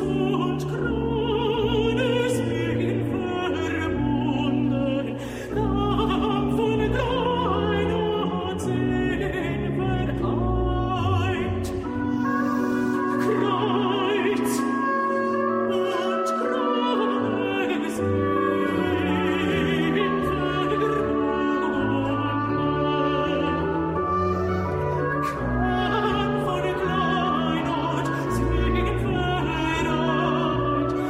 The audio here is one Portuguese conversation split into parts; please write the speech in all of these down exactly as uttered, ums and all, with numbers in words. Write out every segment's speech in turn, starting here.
Von Kleinod, singen Verrat,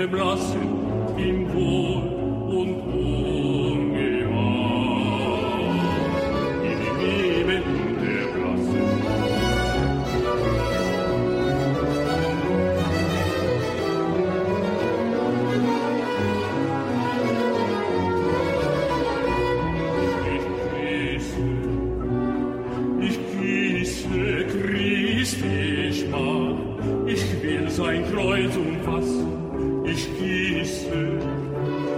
Blassen in Wohl und Ungewahr. In dem Leben der Blassen. Ich gieße, ich gieße Christi Schmach. Ich will sein Kreuz umfassen. Ich gieße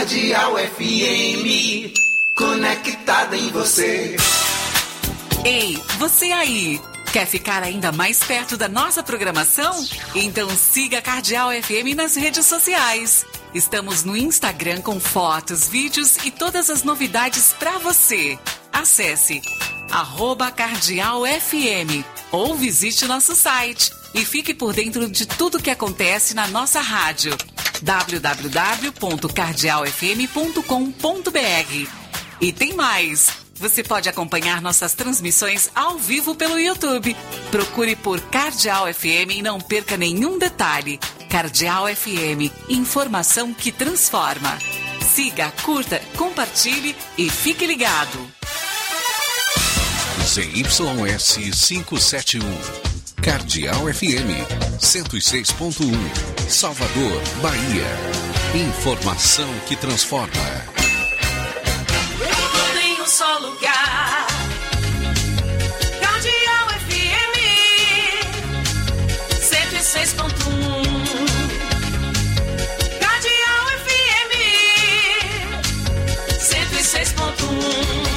Cardeal F M, conectada em você. Ei, você aí, quer ficar ainda mais perto da nossa programação? Então siga a Cardeal F M nas redes sociais. Estamos no Instagram com fotos, vídeos e todas as novidades para você. Acesse arroba Cardeal F M ou visite nosso site e fique por dentro de tudo que acontece na nossa rádio. w w w ponto cardeal f m ponto com ponto b r. E tem mais! Você pode acompanhar nossas transmissões ao vivo pelo YouTube. Procure por Cardeal F M e não perca nenhum detalhe. Cardeal F M, informação que transforma. Siga, curta, compartilhe e fique ligado. Z Y S quinhentos e setenta e um, Cardeal F M, cento e seis ponto um, Salvador, Bahia. Informação que transforma. Tudo em um só lugar. Cardeal F M, cento e seis ponto um. Cardeal F M, cento e seis ponto um.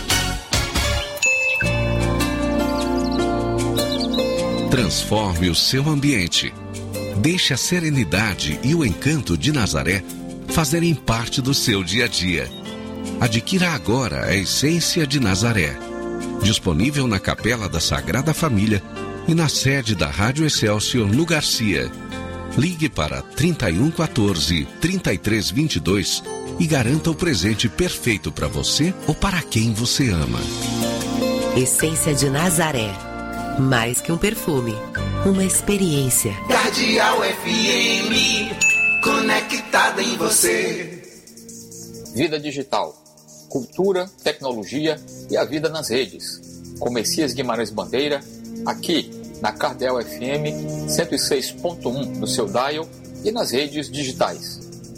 Transforme o seu ambiente. Deixe a serenidade e o encanto de Nazaré fazerem parte do seu dia a dia. Adquira agora a Essência de Nazaré. Disponível na Capela da Sagrada Família e na sede da Rádio Excelsior no Garcia. Ligue para trinta e um quatorze, trinta e três vinte e dois e garanta o presente perfeito para você ou para quem você ama. Essência de Nazaré. Mais que um perfume, uma experiência. Cardeal F M, conectada em você. Vida digital, cultura, tecnologia e a vida nas redes. Com Messias Guimarães Bandeira, aqui na Cardeal F M cento e seis ponto um no seu dial e nas redes digitais.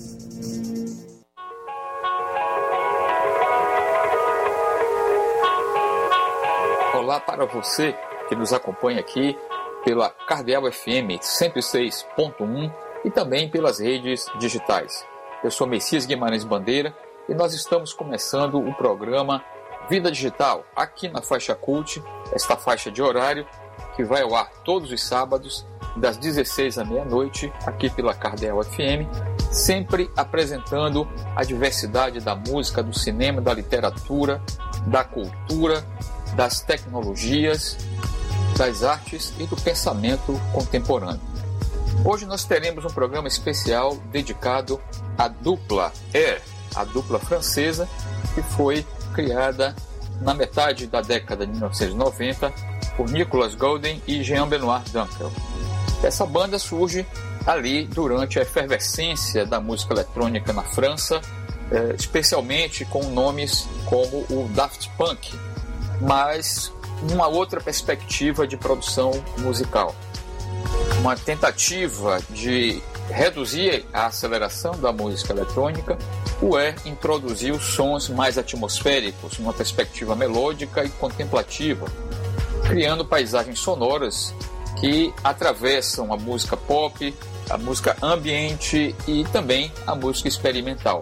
Olá para você que nos acompanha aqui pela Cardeal F M cento e seis ponto um e também pelas redes digitais. Eu sou Messias Guimarães Bandeira e nós estamos começando o programa Vida Digital, aqui na Faixa Cult, esta faixa de horário que vai ao ar todos os sábados, das dezesseis à meia-noite, aqui pela Cardeal F M, sempre apresentando a diversidade da música, do cinema, da literatura, da cultura, das tecnologias, das artes e do pensamento contemporâneo. Hoje nós teremos um programa especial dedicado à dupla Air, a dupla francesa que foi criada na metade da década de mil novecentos e noventa por Nicolas Golden e Jean-Benoît Dunkel. Essa banda surge ali durante a efervescência da música eletrônica na França, especialmente com nomes como o Daft Punk, mas uma outra perspectiva de produção musical. Uma tentativa de reduzir a aceleração da música eletrônica, o Air introduziu sons mais atmosféricos, uma perspectiva melódica e contemplativa, criando paisagens sonoras que atravessam a música pop, a música ambiente e também a música experimental.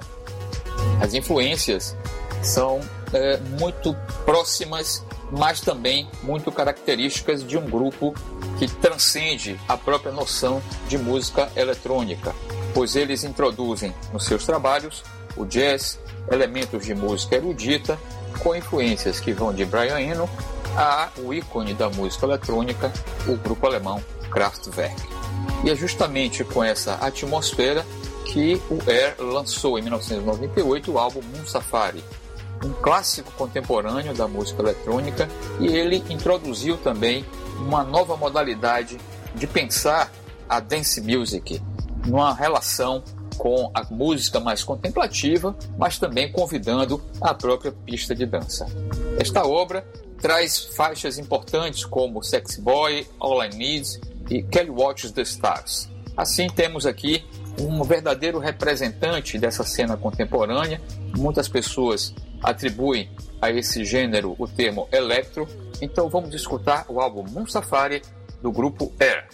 As influências são é, muito próximas, mas também muito características de um grupo que transcende a própria noção de música eletrônica, pois eles introduzem nos seus trabalhos o jazz, elementos de música erudita, com influências que vão de Brian Eno a o ícone da música eletrônica, o grupo alemão Kraftwerk. E é justamente com essa atmosfera que o Air lançou em mil novecentos e noventa e oito o álbum Moon Safari, um clássico contemporâneo da música eletrônica, e ele introduziu também uma nova modalidade de pensar a dance music, numa relação com a música mais contemplativa, mas também convidando a própria pista de dança. Esta obra traz faixas importantes como Sexy Boy, All I Need e Kelly Watches the Stars. Assim, temos aqui um verdadeiro representante dessa cena contemporânea. Muitas pessoas atribuem a esse gênero o termo electro. Então vamos escutar o álbum Moon Safari do grupo Air.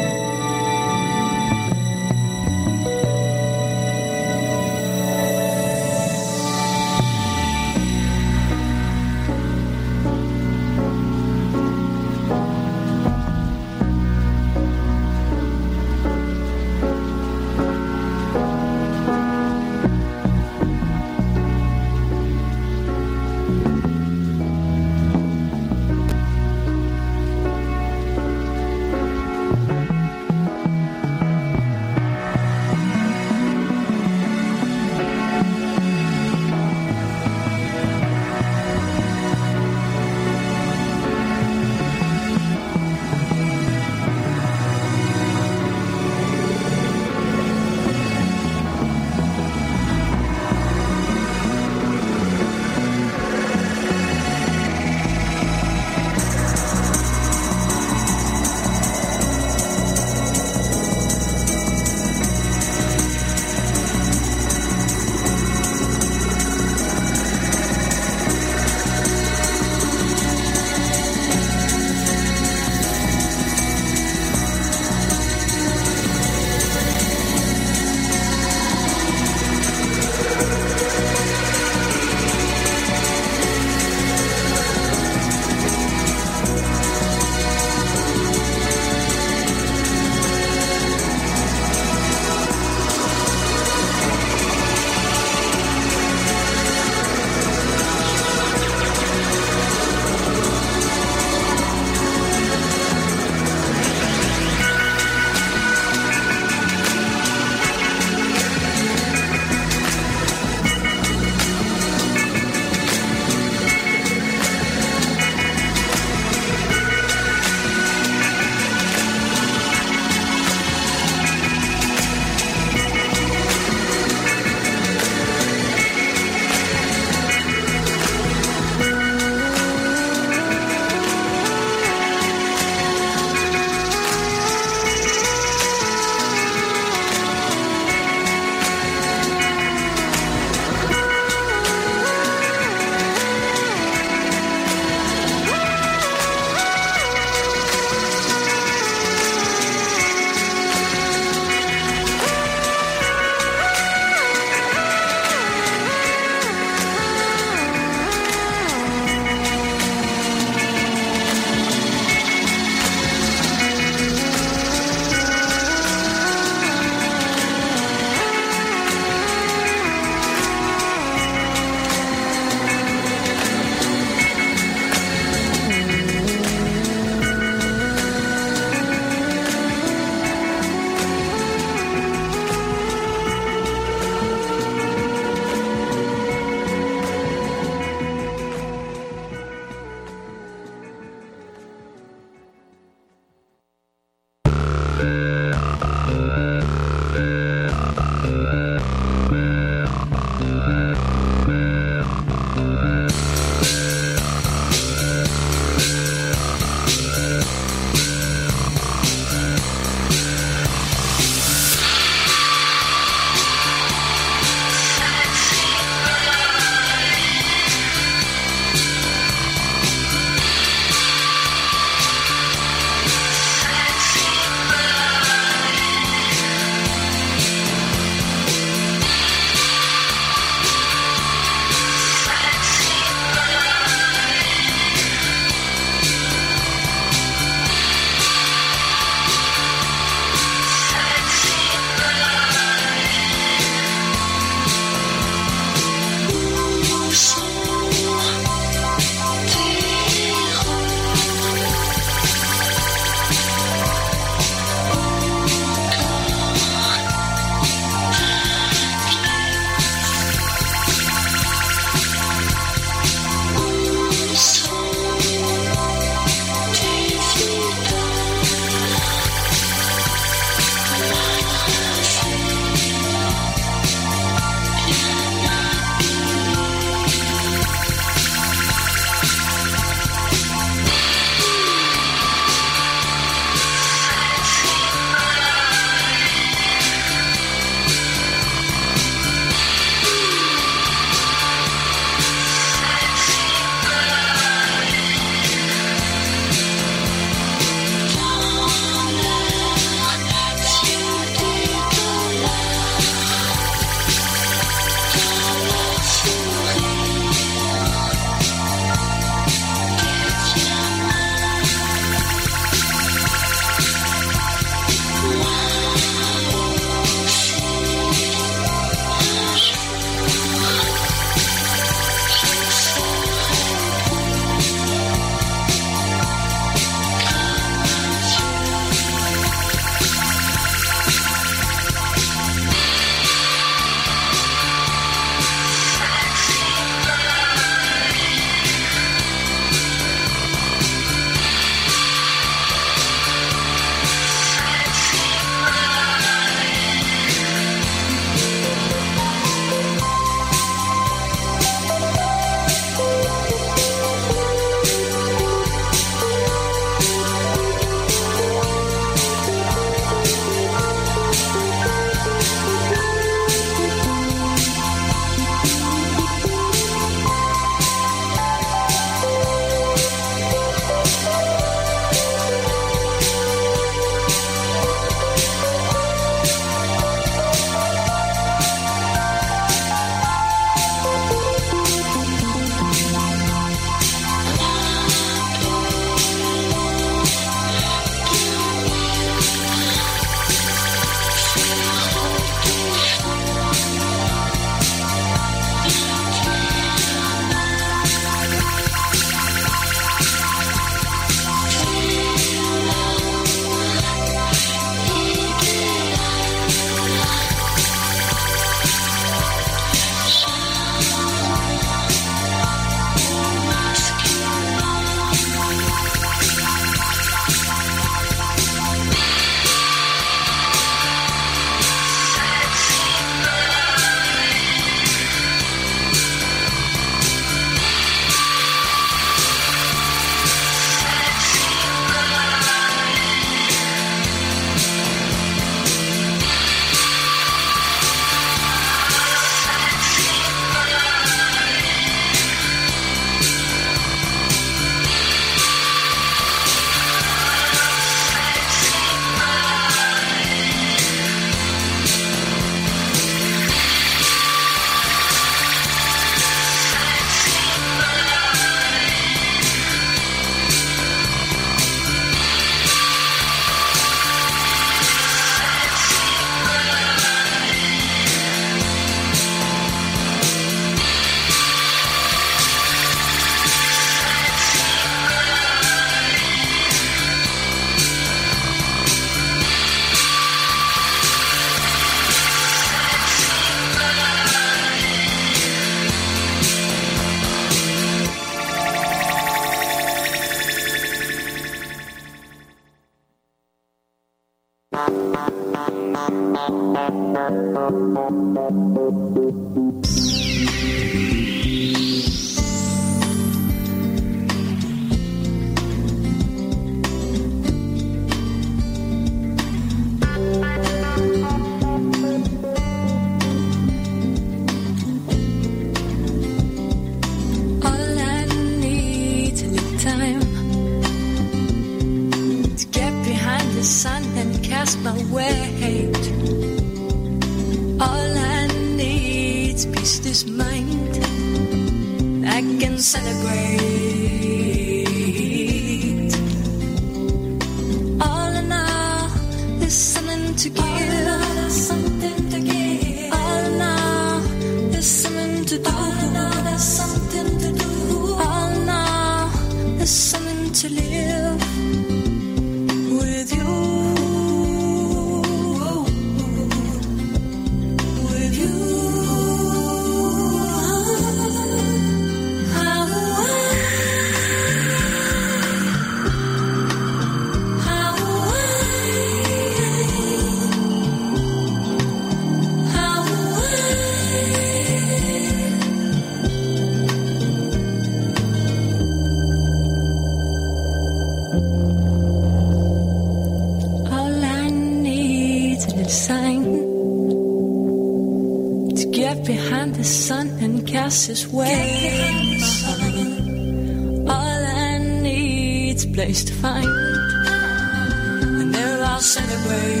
His way. All I need's a place to find, and there I'll celebrate.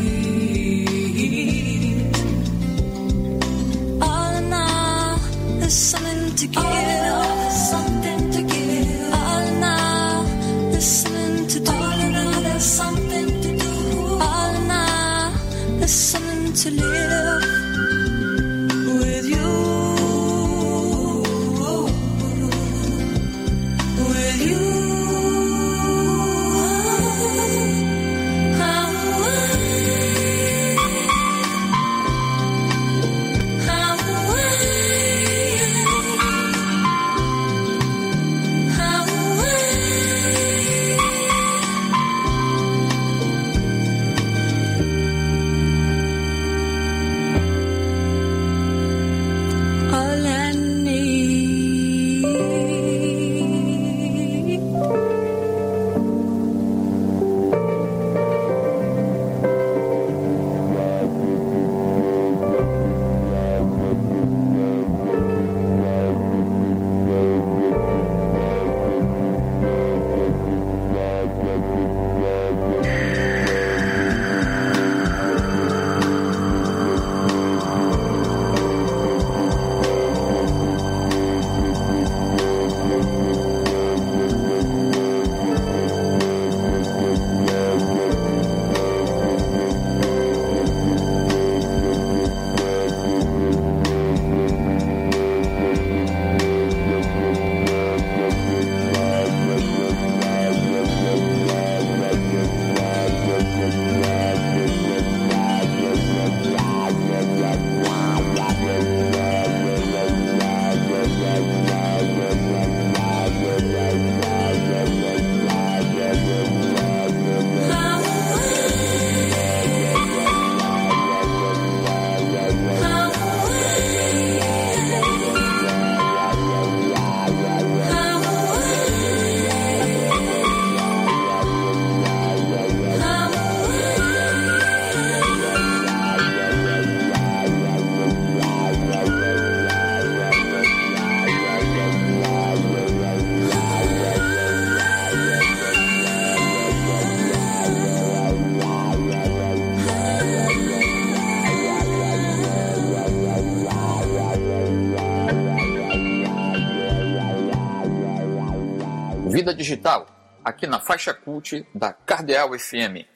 All in all, there's something to give. There's something to give. All in all, there's something to do. All in all, there's something to do. All in all, there's something to live with you. Vida Digital, aqui na faixa cult da Cardeal F M.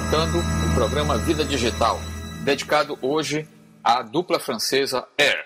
apresentando o programa Vida Digital, dedicado hoje à dupla francesa Air.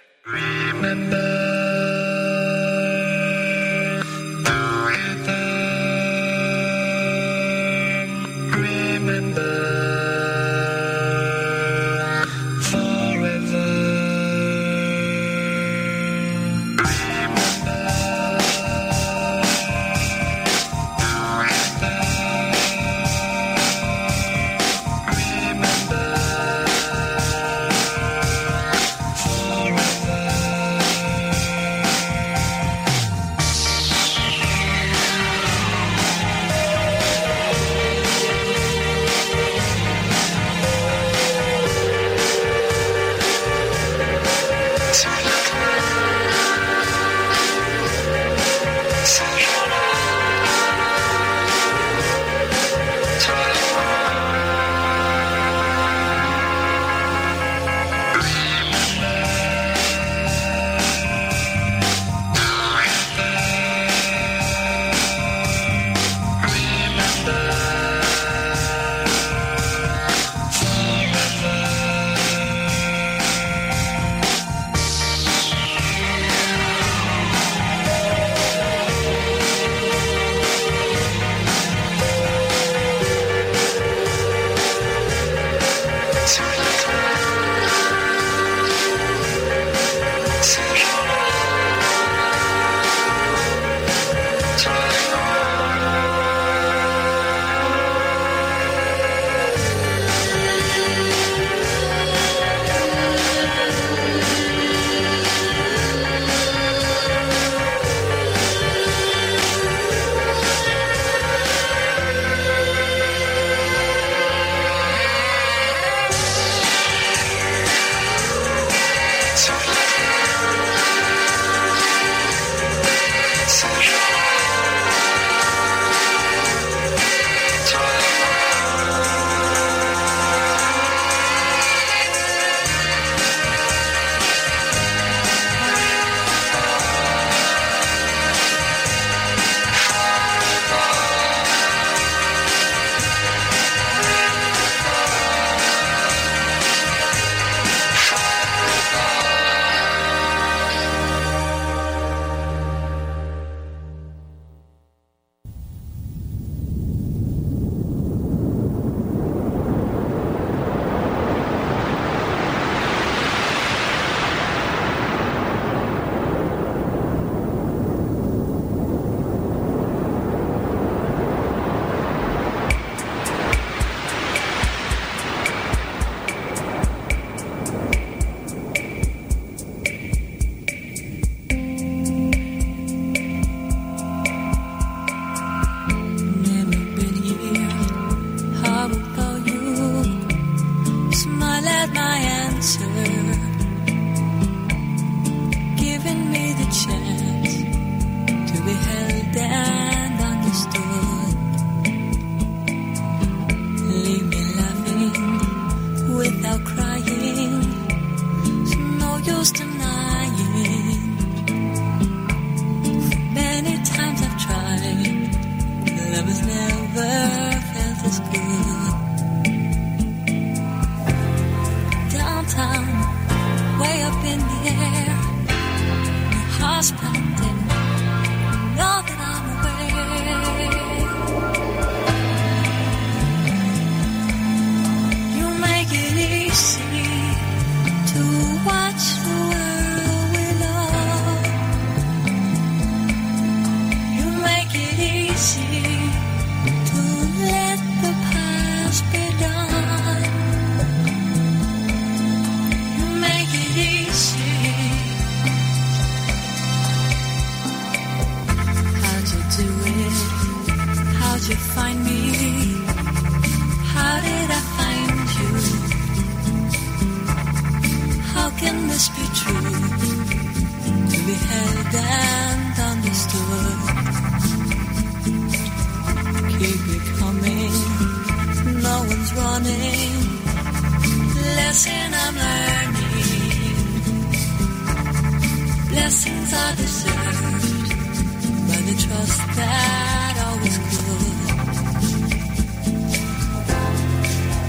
Blessings are deserved by the trust that always could.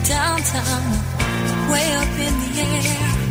sound way up in the air.